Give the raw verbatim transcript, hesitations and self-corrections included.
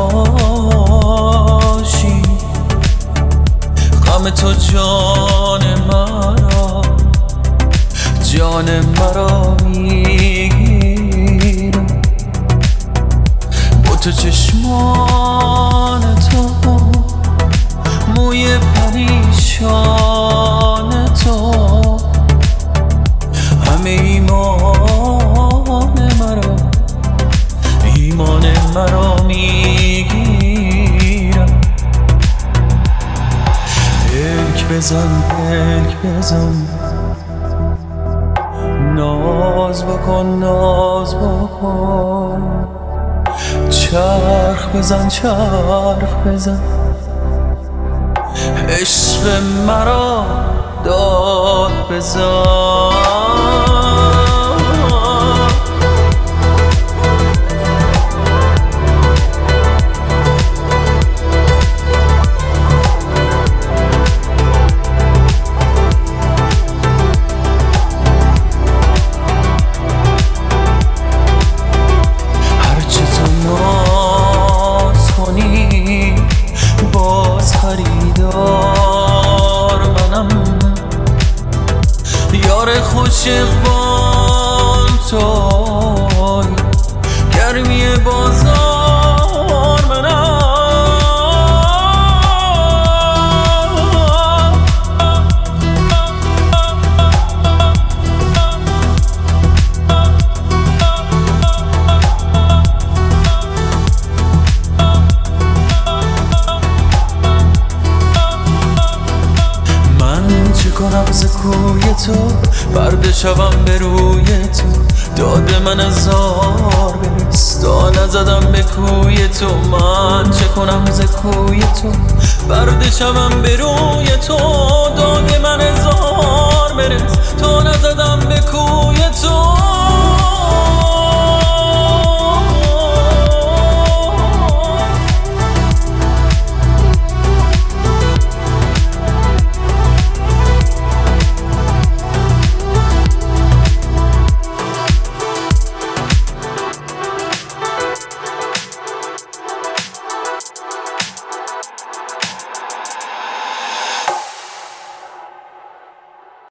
باشی، غم تو جان مرا جان مرا میگیره. با تو چشمان تو، موی پریشان تو، همه ایمان مرا ایمان مرا میگیرم. پلک بزن پلک بزن، ناز بکن ناز بکن، چرخ بزن چرخ بزن، عشق مرا داد بزن. هرچه تو ناز کنی باز خریدار منم، یار خوش اقبال توی، گرمی بازار منم. من چه کنم ز کوی تو، برده شوم به روی تو، داده من هزار برس تا نزدم به کوی تو. من چه کنم ز کوی تو، برده شوم به روی تو، داده من هزار برس تا نزدم به کوی تو.